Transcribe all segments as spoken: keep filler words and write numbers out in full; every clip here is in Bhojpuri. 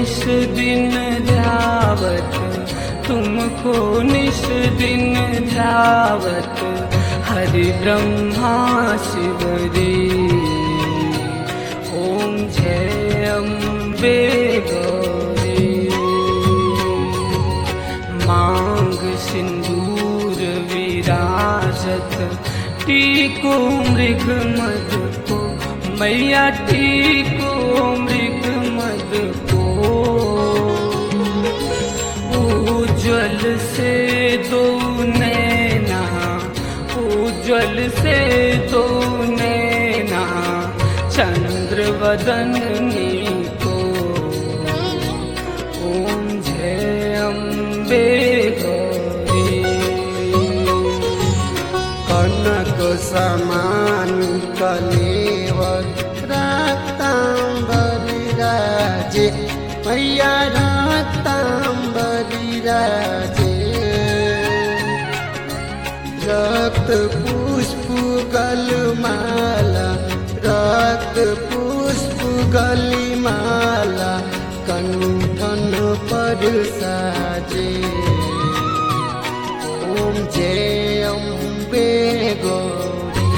निश दिन ध्यावत, तुमको निश दिन ध्यावत, हरि ब्रह्मा शिवरी। ओम जय अम्बे गौरी। मांग सिंदूर विराजत, टीको मृग मद को, मैया टीको मृग मद को। उज्ज्वल से दो नैना, उज्ज्वल से दो नैना, चंद्र वदननी को। ओम जय अम्बे गौरी। कनक समान कलेवर रक्तांबरी राजे, मैया रक्तांबरी राजे। रक्त पुष्प गलमाला, रक्त पुष्प गलिमाला, कंठन पर साजे। ओम जय अम्बे गौरी।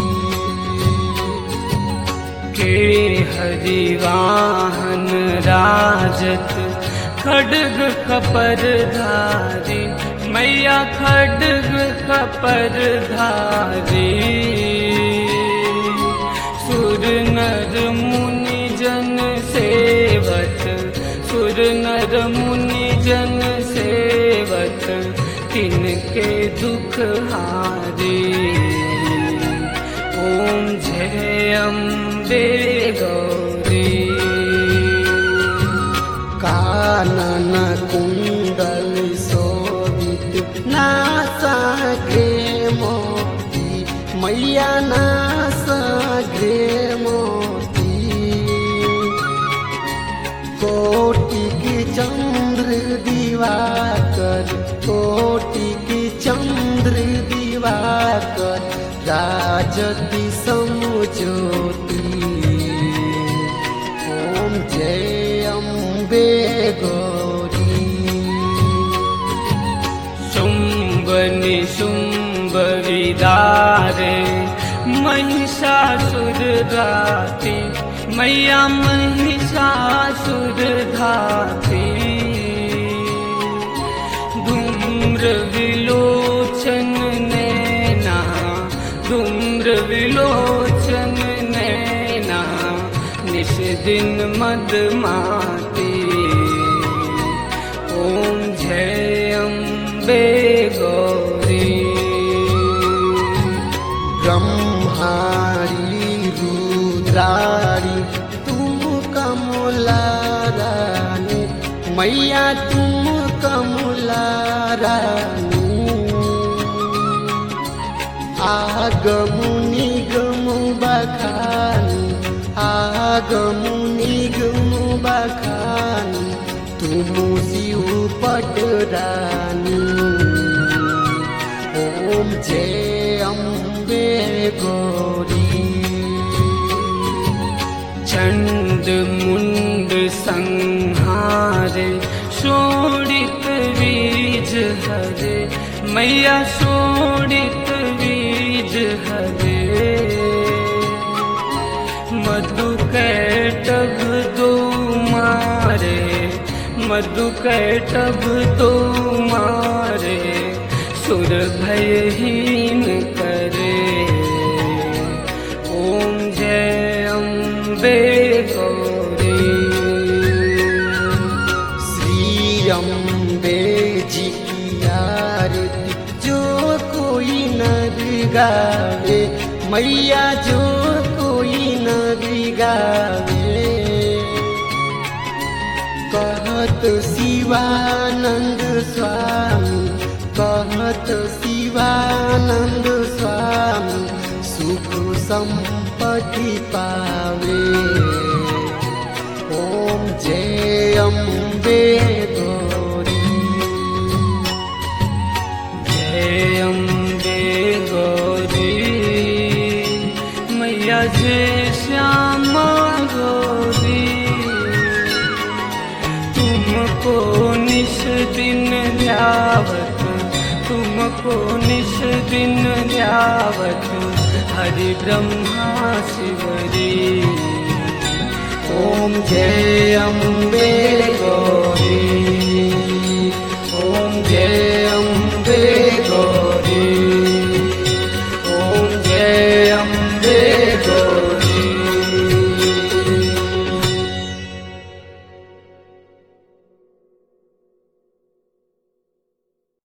के हरिवाहन राजत, खड्ग खपर धारी, मैया खड्ग खपर धारी। सुर नर मुनि जन सेवत, सुर नर मुनि जन सेवत, तिनके दुख हारी। ओम जय अम्बे गौरी। कानन कुंडल शोभित, नासा घे मोती, मैया नासा घे मोती। कोटि की चंद्र दिवाकर, कोटि की चंद्र दिवाकर, राजति समज्योति। ओम जय अम्बे गौरी। शुंभ निशुंभ विदारे, महिषासुर धाती, मैया महिषासुर धाती। धूम्र विलोचन नैना, धूम्र विलोचन नैना, निश दिन मदमाती। ओम जय अम्बे गौरी। ब्रह्मारी रुद्रारी, तुम कमला रानी, मैया तुम कमला रानी। आगमु निगमु बखानी, आगमु निगमु बखानी, तुम शिव पटरानी। ओम जय अम्बे गौरी। चंड मुंड संहारे, शोणित बीज हरे, मैया शोणित बीज हरे। मधु कैटभ दो मारे, मधु कैटभ दो मारे, सुर भयहीन करे। ओम जय अम्बे गौरी। श्री अम्बे जी की आरती जो कोई नर गावे, मैया जो कोई नर गावे। कहत शिवानंद स्वामी, कहत शिवानंद स्वामी, सुख संपत्ति पावे। ओम जय अम्बे गौरी। जय अम्बे गौरी, मैया जय श्यामा गौरी। तुम तुमको निश दिन ध्यावत, तुमको निश दिन ध्यावत, हरि ब्रह्मा शिवरी। ओम जय अम्बे गौरी।